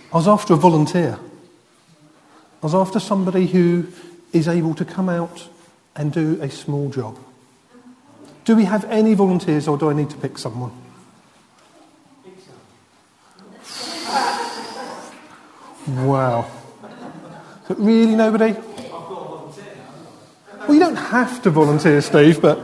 I was after a volunteer. I was after somebody who is able to come out and do a small job. Do we have any volunteers, or do I need to pick someone? Wow. But really nobody? Well, you don't have to volunteer, Steve, but...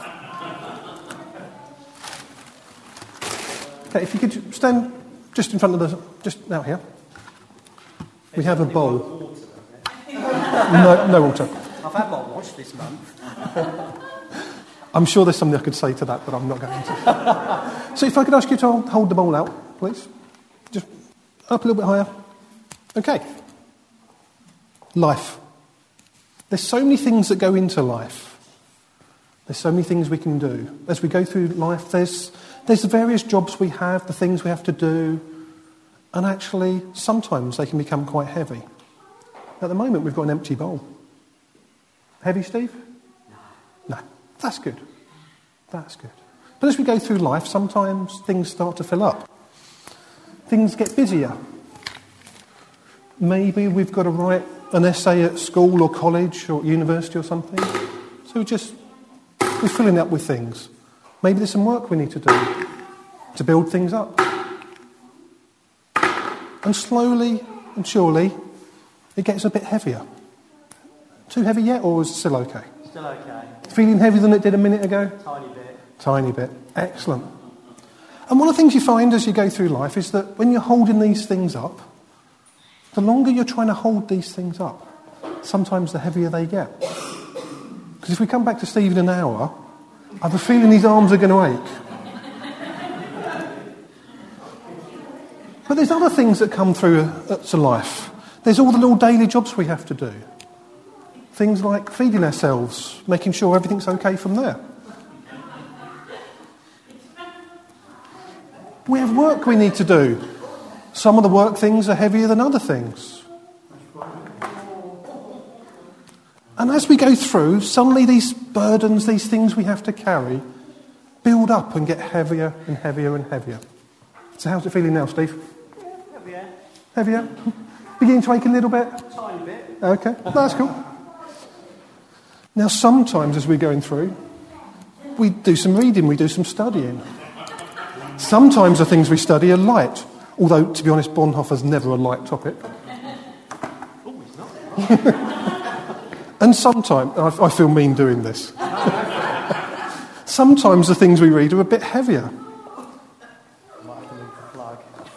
Okay, if you could stand just in front of the... just out here. We have a bowl. No water. I've had my wash this month. I'm sure there's something I could say to that, but I'm not going to. So if I could ask you to hold the bowl out, please. Just up a little bit higher. Okay. Life. There's so many things that go into life. There's so many things we can do. As we go through life, there's the various jobs we have, the things we have to do, and actually, sometimes they can become quite heavy. At the moment, we've got an empty bowl. Heavy, Steve? No. That's good. That's good. But as we go through life, sometimes things start to fill up. Things get busier. Maybe we've got to write an essay at school or college or university or something. So we're filling it up with things. Maybe there's some work we need to do to build things up. And slowly and surely, it gets a bit heavier. Too heavy yet, or is it still okay? Still okay. Feeling heavier than it did a minute ago? Tiny bit. Tiny bit. Excellent. And one of the things you find as you go through life is that when you're holding these things up, the longer you're trying to hold these things up, sometimes the heavier they get. Because if we come back to Steve in an hour, I have a feeling his arms are going to ache. But there's other things that come through to life. There's all the little daily jobs we have to do. Things like feeding ourselves, making sure everything's okay from there. We have work we need to do. Some of the work things are heavier than other things. And as we go through, suddenly these burdens, these things we have to carry, build up and get heavier and heavier and heavier. So how's it feeling now, Steve? Heavier. Heavier? Beginning to ache a little bit? Tiny bit. Okay, that's cool. Now, sometimes as we're going through, we do some reading, we do some studying. Sometimes the things we study are light, although, to be honest, Bonhoeffer's never a light topic. Oh, he's not. And sometimes, I feel mean doing this. Sometimes the things we read are a bit heavier. Might have to move the plug.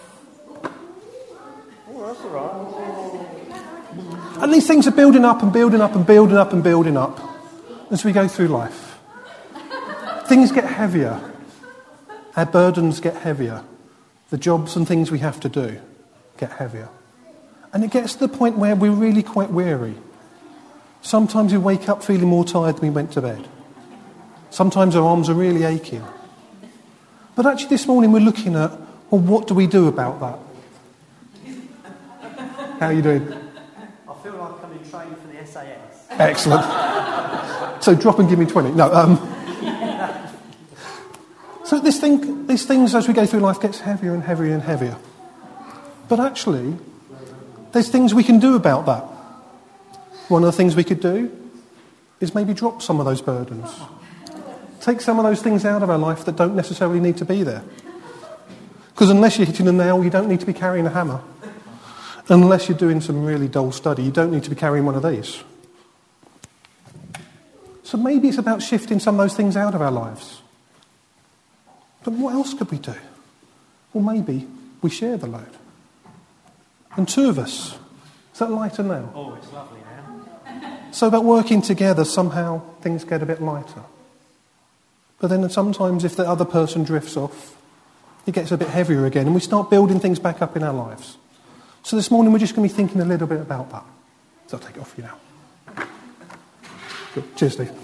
Oh, that's all right. And these things are building up and building up and building up and building up as we go through life. Things get heavier. Our burdens get heavier. The jobs and things we have to do get heavier. And it gets to the point where we're really quite weary. Sometimes we wake up feeling more tired than we went to bed. Sometimes our arms are really aching. But actually this morning we're looking at, well, what do we do about that? How are you doing? I feel like I'm in training for the SAS. Excellent. So drop and give me 20. No. So these things as we go through life gets heavier and heavier and heavier. But actually, there's things we can do about that. One of the things we could do is maybe drop some of those burdens. Take some of those things out of our life that don't necessarily need to be there. Because unless you're hitting a nail, you don't need to be carrying a hammer. Unless you're doing some really dull study, you don't need to be carrying one of these. So maybe it's about shifting some of those things out of our lives. But what else could we do? Well, maybe we share the load. And two of us. Is that lighter now? Oh, it's lovely now. So about working together, somehow things get a bit lighter. But then sometimes if the other person drifts off, it gets a bit heavier again, and we start building things back up in our lives. So this morning we're just going to be thinking a little bit about that. So I'll take it off for you now. Good. Cheers, Steve.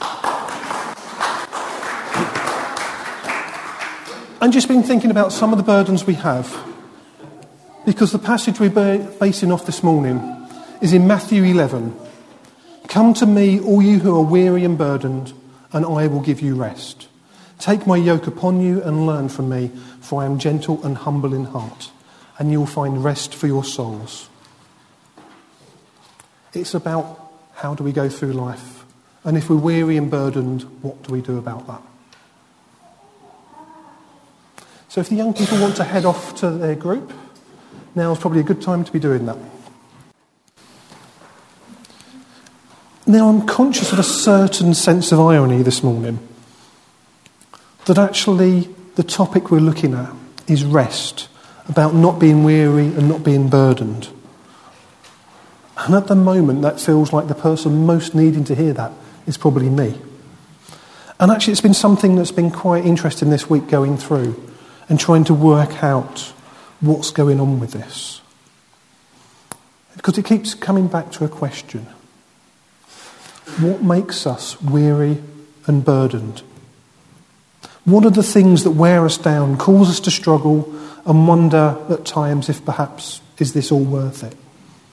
I've just been thinking about some of the burdens we have, because the passage we're basing off this morning is in Matthew 11. Come to me, all you who are weary and burdened, and I will give you rest. Take my yoke upon you and learn from me, for I am gentle and humble in heart, and you'll find rest for your souls. It's about how do we go through life, and if we're weary and burdened, what do we do about that? So if the young people want to head off to their group, now's probably a good time to be doing that. Now, I'm conscious of a certain sense of irony this morning, that actually the topic we're looking at is rest, about not being weary and not being burdened. And at the moment, that feels like the person most needing to hear that is probably me. And actually, it's been something that's been quite interesting this week going through and trying to work out what's going on with this. Because it keeps coming back to a question. What makes us weary and burdened? What are the things that wear us down, cause us to struggle, and wonder at times if perhaps, is this all worth it?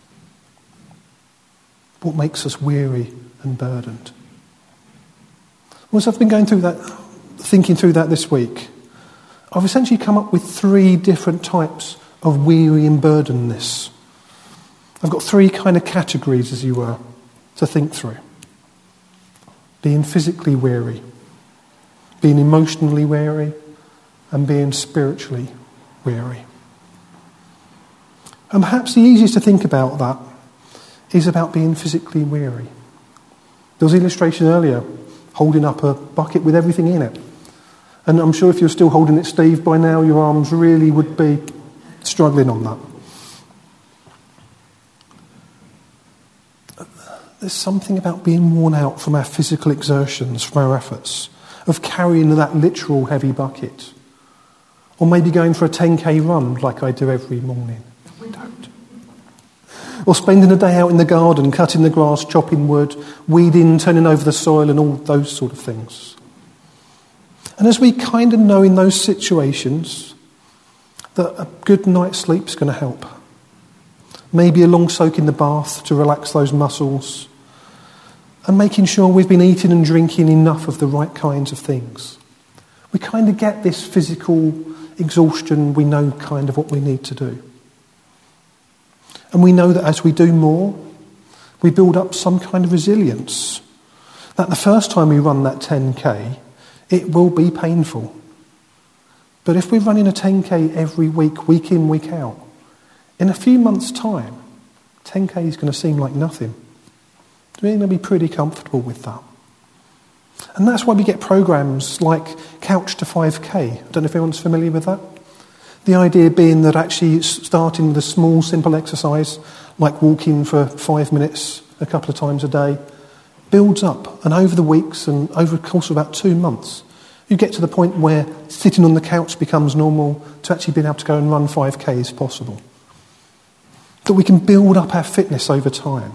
What makes us weary and burdened? Well, as I've been going through that, thinking through that this week, I've essentially come up with 3 different types of weary and burdenedness. I've got 3 kind of categories, as you were, to think through. Being physically weary, being emotionally weary, and being spiritually weary. And perhaps the easiest to think about that is about being physically weary. There was an illustration earlier, holding up a bucket with everything in it. And I'm sure if you're still holding it, Steve, by now your arms really would be struggling on that. There's something about being worn out from our physical exertions, from our efforts, of carrying that literal heavy bucket. Or maybe going for a 10k run like I do every morning. We don't. Or spending a day out in the garden, cutting the grass, chopping wood, weeding, turning over the soil and all those sort of things. And as we kind of know in those situations that a good night's sleep's going to help. Maybe a long soak in the bath to relax those muscles, and making sure we've been eating and drinking enough of the right kinds of things. We kind of get this physical exhaustion, we know kind of what we need to do. And we know that as we do more, we build up some kind of resilience. That the first time we run that 10k, it will be painful. But if we're running a 10k every week, week in, week out, in a few months' time, 10k is going to seem like nothing. We're going to be pretty comfortable with that. And that's why we get programs like Couch to 5k. I don't know if anyone's familiar with that. The idea being that actually starting with a small, simple exercise, like walking for 5 minutes a couple of times a day, builds up. And over the weeks and over the course of about 2 months, you get to the point where sitting on the couch becomes normal, to actually being able to go and run 5k is possible. That we can build up our fitness over time.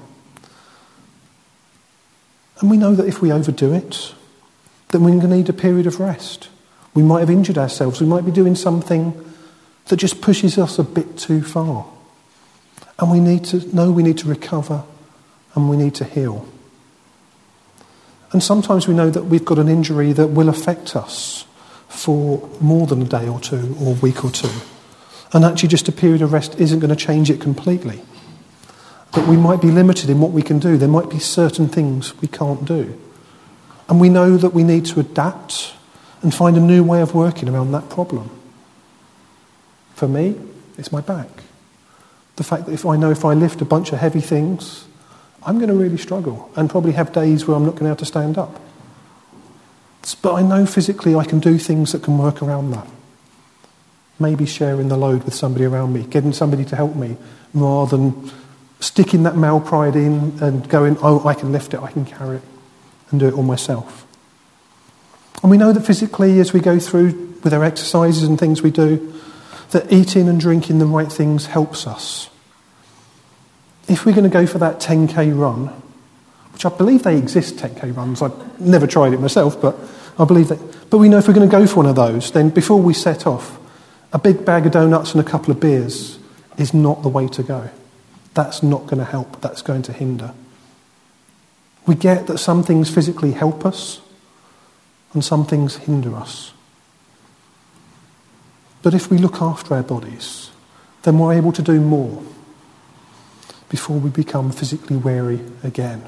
And we know that if we overdo it, then we're going to need a period of rest. We might have injured ourselves. We might be doing something that just pushes us a bit too far. And we need to know we need to recover and we need to heal. And sometimes we know that we've got an injury that will affect us for more than a day or two or a week or two. And actually just a period of rest isn't going to change it completely. But we might be limited in what we can do. There might be certain things we can't do. And we know that we need to adapt and find a new way of working around that problem. For me, it's my back. The fact that if I lift a bunch of heavy things, I'm going to really struggle and probably have days where I'm not going to be able to stand up. But I know physically I can do things that can work around that. Maybe sharing the load with somebody around me, getting somebody to help me, rather than sticking that male pride in and going, oh, I can lift it, I can carry it, and do it all myself. And we know that physically, as we go through with our exercises and things we do, that eating and drinking the right things helps us. If we're going to go for that 10k run, which I believe they exist, 10k runs, I've never tried it myself, but I believe that. But we know if we're going to go for one of those, then before we set off, a big bag of donuts and a couple of beers is not the way to go. That's not going to help. That's going to hinder. We get that some things physically help us and some things hinder us. But if we look after our bodies, then we're able to do more before we become physically weary again.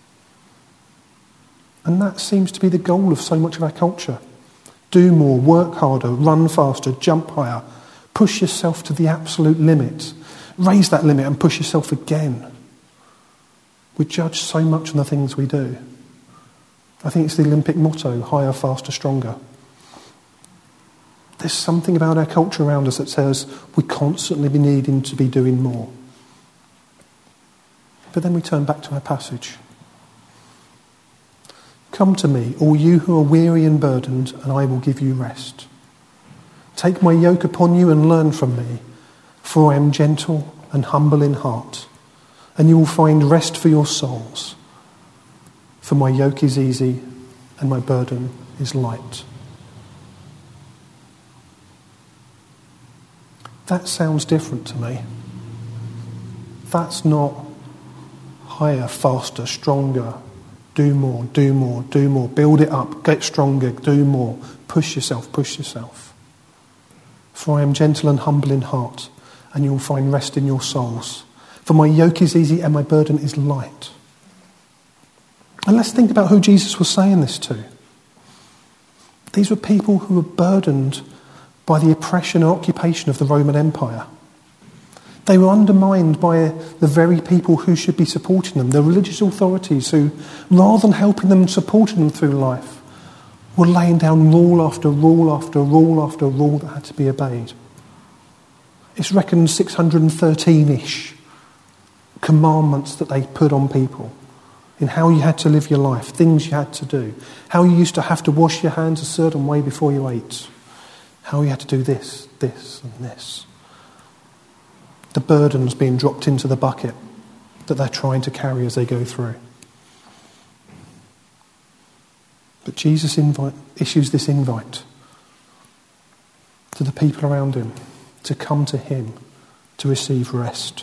And that seems to be the goal of so much of our culture. Do more, work harder, run faster, jump higher, push yourself to the absolute limit, raise that limit and push yourself again. We judge so much on the things we do. I think it's the Olympic motto, higher, faster, stronger. There's something about our culture around us that says we constantly be needing to be doing more. But then we turn back to our passage. Come to me, all you who are weary and burdened, and I will give you rest. Take my yoke upon you and learn from me, for I am gentle and humble in heart, and you will find rest for your souls. For my yoke is easy and my burden is light. That sounds different to me. That's not higher, faster, stronger, do more, do more, do more, build it up, get stronger, do more, push yourself, push yourself. For I am gentle and humble in heart, and you will find rest in your souls. For my yoke is easy and my burden is light. And let's think about who Jesus was saying this to. These were people who were burdened by the oppression and occupation of the Roman Empire. They were undermined by the very people who should be supporting them, the religious authorities who, rather than helping them and supporting them through life, were laying down rule after rule after rule after rule that had to be obeyed. It's reckoned 613-ish commandments that they put on people in how you had to live your life, things you had to do, how you used to have to wash your hands a certain way before you ate, how you had to do this, this and this. The burdens being dropped into the bucket that they're trying to carry as they go through. But Jesus issues this invite to the people around him to come to him to receive rest.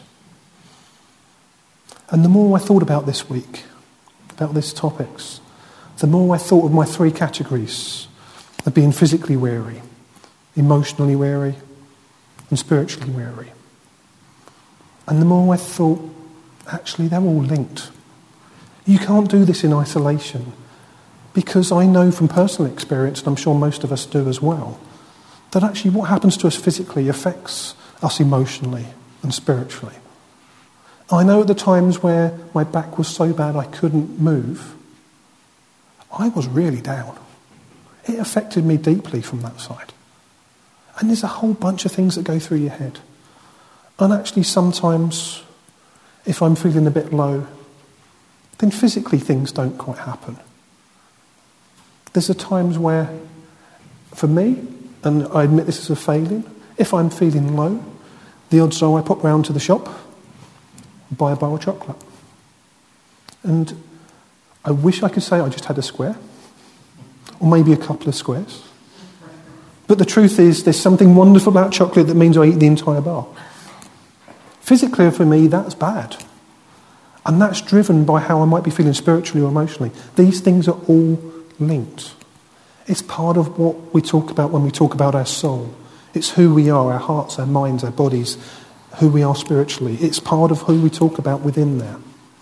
And the more I thought about this week, about these topics, the more I thought of my three categories of being physically weary, emotionally weary, and spiritually weary. And the more I thought, actually, they're all linked. You can't do this in isolation, because I know from personal experience, and I'm sure most of us do as well, that actually what happens to us physically affects us emotionally and spiritually. I know at the times where my back was so bad I couldn't move, I was really down. It affected me deeply from that side. And there's a whole bunch of things that go through your head. And actually sometimes, if I'm feeling a bit low, then physically things don't quite happen. There's times where, for me, and I admit this is a failing, if I'm feeling low, the odds are I pop round to the shop, buy a bar of chocolate. And I wish I could say I just had a square, or maybe a couple of squares. But the truth is, there's something wonderful about chocolate that means I eat the entire bar. Physically, for me, that's bad. And that's driven by how I might be feeling spiritually or emotionally. These things are all linked. It's part of what we talk about when we talk about our soul. It's who we are, our hearts, our minds, our bodies, who we are spiritually. It's part of who we talk about within there.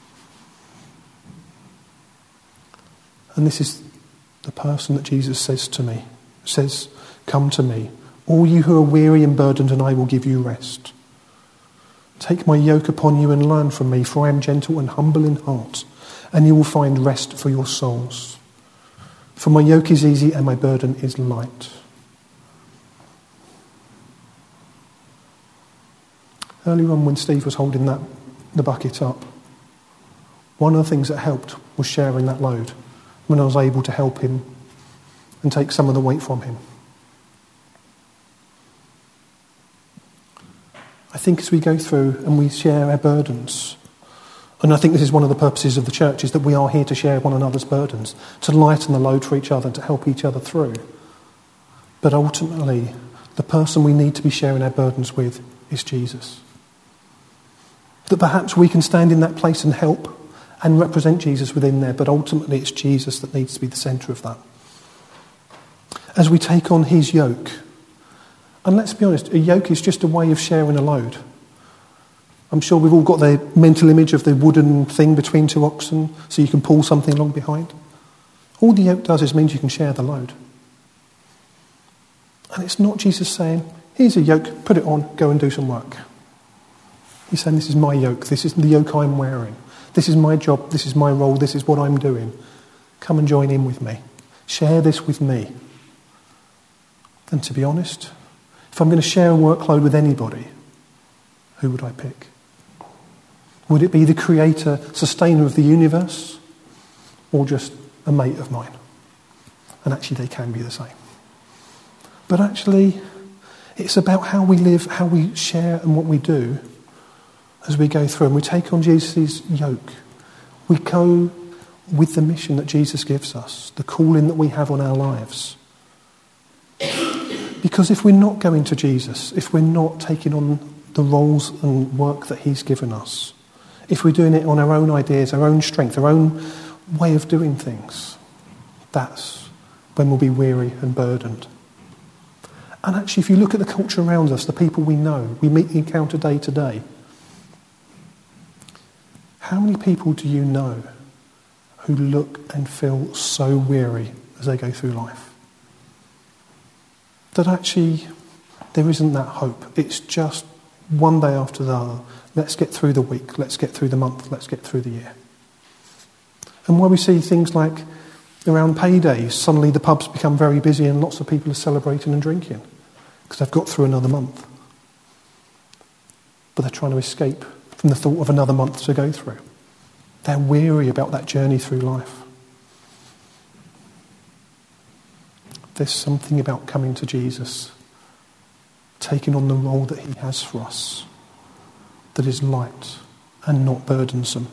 And this is the person that Jesus says to me, says, come to me, all you who are weary and burdened, and I will give you rest. Take my yoke upon you and learn from me, for I am gentle and humble in heart, and you will find rest for your souls. For my yoke is easy and my burden is light. Earlier on when Steve was holding the bucket up, one of the things that helped was sharing that load when I was able to help him and take some of the weight from him. I think as we go through and we share our burdens, and I think this is one of the purposes of the church, is that we are here to share one another's burdens, to lighten the load for each other, to help each other through. But ultimately, the person we need to be sharing our burdens with is Jesus. That perhaps we can stand in that place and help and represent Jesus within there, but ultimately it's Jesus that needs to be the centre of that. As we take on his yoke, And let's be honest, a yoke is just a way of sharing a load. I'm sure we've all got the mental image of the wooden thing between two oxen so you can pull something along behind. All the yoke does is means you can share the load. And it's not Jesus saying, here's a yoke, put it on, go and do some work. He's saying, this is my yoke, this is the yoke I'm wearing. This is my job, this is my role, this is what I'm doing. Come and join in with me. Share this with me. And to be honest, if I'm going to share a workload with anybody, who would I pick? Would it be the creator, sustainer of the universe, or just a mate of mine? And actually they can be the same. But actually, it's about how we live, how we share and what we do as we go through. And we take on Jesus' yoke. We go with the mission that Jesus gives us, the calling that we have on our lives. Because if we're not going to Jesus, if we're not taking on the roles and work that he's given us, if we're doing it on our own ideas, our own strength, our own way of doing things, that's when we'll be weary and burdened. And actually, if you look at the culture around us, the people we know, we meet, encounter day to day, how many people do you know who look and feel so weary as they go through life? That actually there isn't that hope. It's just one day after the other. Let's get through the week, let's get through the month, let's get through the year. And where we see things like around paydays, suddenly the pubs become very busy and lots of people are celebrating and drinking because they've got through another month. But they're trying to escape from the thought of another month to go through. They're weary about that journey through life. There's something about coming to Jesus, taking on the role that he has for us, that is light and not burdensome.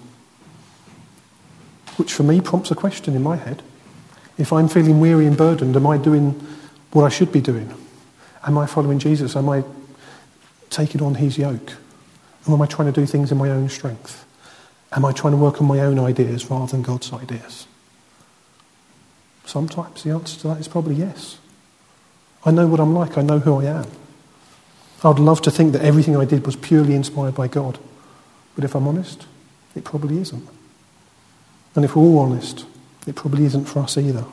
Which for me prompts a question in my head. If I'm feeling weary and burdened, am I doing what I should be doing? Am I following Jesus? Am I taking on his yoke? Or am I trying to do things in my own strength? Am I trying to work on my own ideas rather than God's ideas? Sometimes the answer to that is probably yes. I know what I'm like. I know who I am. I would love to think that everything I did was purely inspired by God. But if I'm honest, it probably isn't. And if we're all honest, it probably isn't for us either.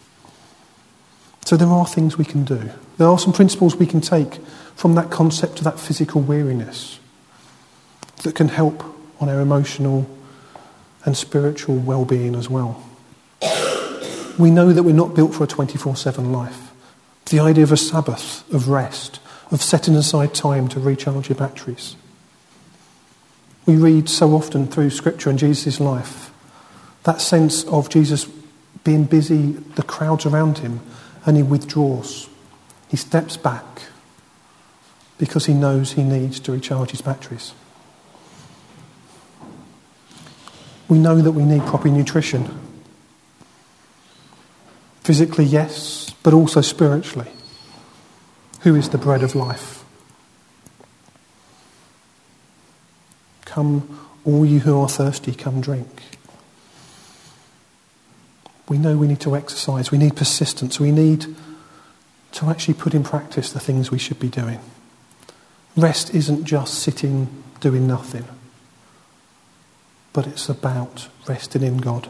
So there are things we can do. There are some principles we can take from that concept to that physical weariness that can help on our emotional and spiritual well-being as well. We know that we're not built for a 24/7 life. The idea of a Sabbath, of rest, of setting aside time to recharge your batteries. We read so often through Scripture and Jesus' life, that sense of Jesus being busy, the crowds around him, and he withdraws. He steps back because he knows he needs to recharge his batteries. We know that we need proper nutrition. Physically, yes, but also spiritually. Who is the bread of life? Come, all you who are thirsty, come drink. We know we need to exercise, we need persistence, we need to actually put in practice the things we should be doing. Rest isn't just sitting, doing nothing, but it's about resting in God.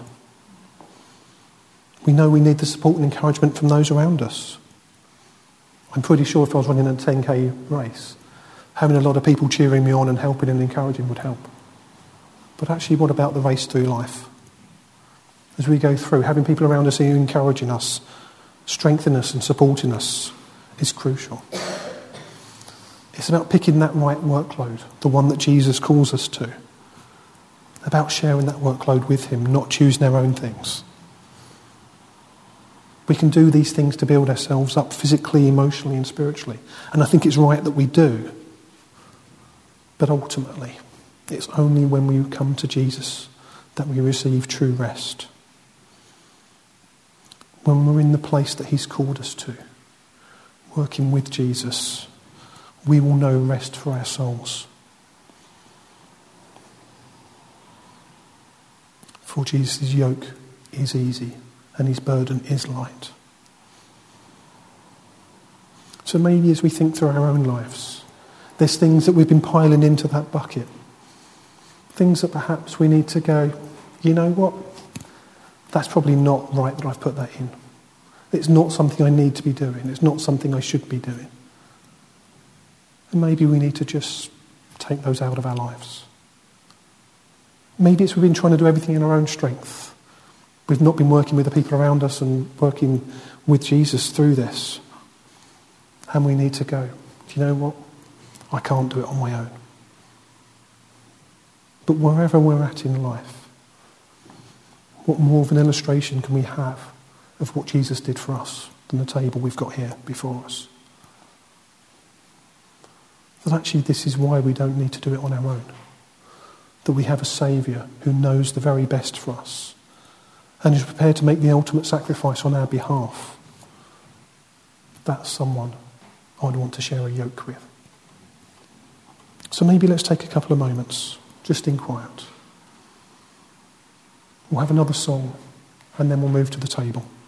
We know we need the support and encouragement from those around us. I'm pretty sure if I was running a 10k race, having a lot of people cheering me on and helping and encouraging would help. But actually, what about the race through life? As we go through, having people around us who are encouraging us, strengthening us and supporting us is crucial. It's about picking that right workload, the one that Jesus calls us to. About sharing that workload with him, not choosing our own things. We can do these things to build ourselves up physically, emotionally and spiritually. And I think it's right that we do. But ultimately, it's only when we come to Jesus that we receive true rest. When we're in the place that he's called us to, working with Jesus, we will know rest for our souls. For Jesus' yoke is easy and his burden is light. So So maybe as we think through our own lives, there's things that we've been piling into that bucket. Things that perhaps we need to go, you know what? That's probably not right that I've put that in. It's not something I need to be doing. It's not something I should be doing. And maybe we need to just take those out of our lives. Maybe it's we've been trying to do everything in our own strength. We've not been working with the people around us and working with Jesus through this. And we need to go, do you know what? I can't do it on my own. But wherever we're at in life, what more of an illustration can we have of what Jesus did for us than the table we've got here before us? That actually this is why we don't need to do it on our own. That we have a Saviour who knows the very best for us and is prepared to make the ultimate sacrifice on our behalf. That's someone I'd want to share a yoke with. So maybe let's take a couple of moments, just in quiet. We'll have another song and then we'll move to the table.